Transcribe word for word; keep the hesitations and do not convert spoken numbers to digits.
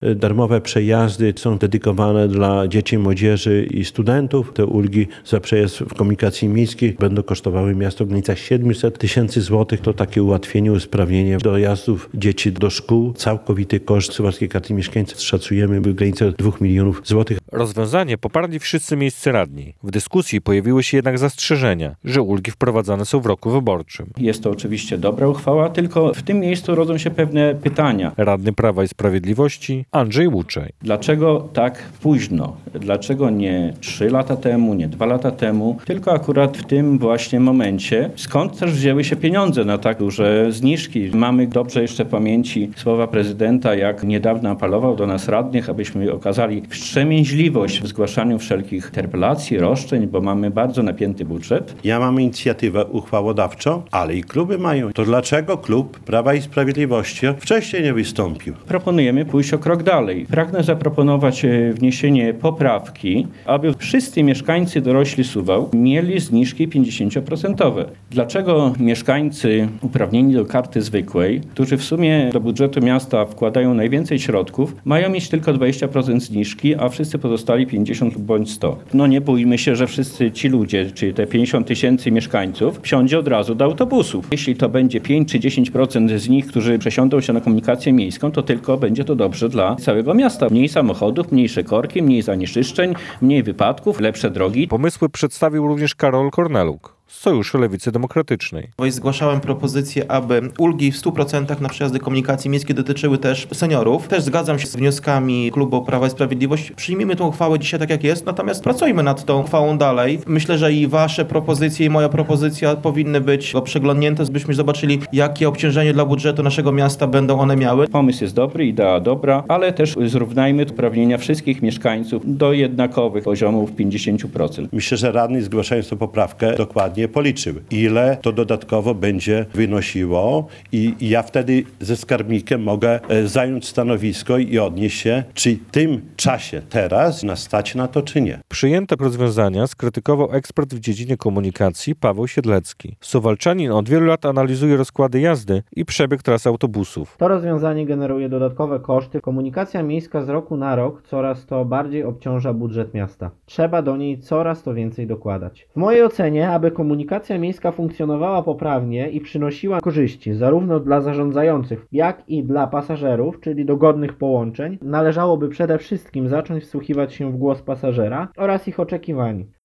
Darmowe przejazdy są dedykowane dla dzieci, młodzieży i studentów. Te ulgi za przejazd w komunikacji miejskiej będą kosztowały miasto w granicach siedemset tysięcy złotych. To takie ułatwienie, usprawnienie dojazdów dzieci do szkół. Całkowity koszt Suwalskiej Karty Mieszkańca szacujemy w granicach dwóch milionów złotych. Rozwiązanie poparli wszyscy miejscy radni. W dyskusji pojawiły się jednak zastrzeżenia, że ulgi wprowadzane są w roku wyborczym. Jest to oczywiście dobra uchwała, tylko w tym miejscu rodzą się pewne pytania. Radny Prawa i Sprawiedliwości Andrzej Łuczej. Dlaczego tak późno? Dlaczego nie trzy lata temu, nie dwa lata temu, tylko akurat w tym właśnie momencie? Skąd też wzięły się pieniądze na tak duże zniżki? Mamy dobrze jeszcze w pamięci słowa prezydenta, jak niedawno apelował do nas radnych, abyśmy okazali wstrzemięźliwość w zgłaszaniu wszelkich interpelacji, roszczeń, bo mamy bardzo napięty budżet. Ja mam inicjatywę uchwałodawczą, ale i kluby mają. To dlaczego klub Prawa i Sprawiedliwości wcześniej nie wystąpił? Proponujemy pójść o krok dalej. Pragnę zaproponować wniesienie poprawki, aby wszyscy mieszkańcy dorośli Suwał mieli zniżki pięćdziesięcioprocentowe. Dlaczego mieszkańcy uprawnieni do karty zwykłej, którzy w sumie do budżetu miasta wkładają najwięcej środków, mają mieć tylko dwadzieścia procent zniżki, a wszyscy pozostali pięćdziesiąt bądź sto? No nie bójmy się, że wszyscy ci ludzie, czyli te pięćdziesiąt tysięcy mieszkańców, wsiądzie od razu do autobusów. Jeśli to będzie pięć czy dziesięć procent z nich, którzy przesiądą się na komunikację miejską, to tylko będzie to dobrze dla całego miasta. Mniej samochodów, mniejsze korki, mniej zanieczyszczeń, mniej wypadków, lepsze drogi. Pomysły przedstawił również Karol Korneluk z Sojuszu Lewicy Demokratycznej. Zgłaszałem propozycję, aby ulgi w stu procentach na przejazdy komunikacji miejskiej dotyczyły też seniorów. Też zgadzam się z wnioskami klubu Prawa i Sprawiedliwości. Przyjmijmy tę uchwałę dzisiaj tak jak jest, natomiast pracujmy nad tą uchwałą dalej. Myślę, że i wasze propozycje i moja propozycja powinny być przeglądnięte, byśmy zobaczyli, jakie obciążenie dla budżetu naszego miasta będą one miały. Pomysł jest dobry, idea dobra, ale też zrównajmy uprawnienia wszystkich mieszkańców do jednakowych poziomów pięćdziesiąt procent. Myślę, że radny zgłaszając tę poprawkę dokładnie policzył, ile to dodatkowo będzie wynosiło i ja wtedy ze skarbnikiem mogę zająć stanowisko i odnieść się, czy w tym czasie teraz nas stać na to, czy nie. Przyjęte rozwiązania skrytykował ekspert w dziedzinie komunikacji Paweł Siedlecki. Suwalczanin od wielu lat analizuje rozkłady jazdy i przebieg tras autobusów. To rozwiązanie generuje dodatkowe koszty. Komunikacja miejska z roku na rok coraz to bardziej obciąża budżet miasta. Trzeba do niej coraz to więcej dokładać. W mojej ocenie, aby komunikacja miejska funkcjonowała poprawnie i przynosiła korzyści zarówno dla zarządzających, jak i dla pasażerów, czyli dogodnych połączeń, należałoby przede wszystkim zacząć wsłuchiwać się w głos pasażera oraz ich oczekiwań.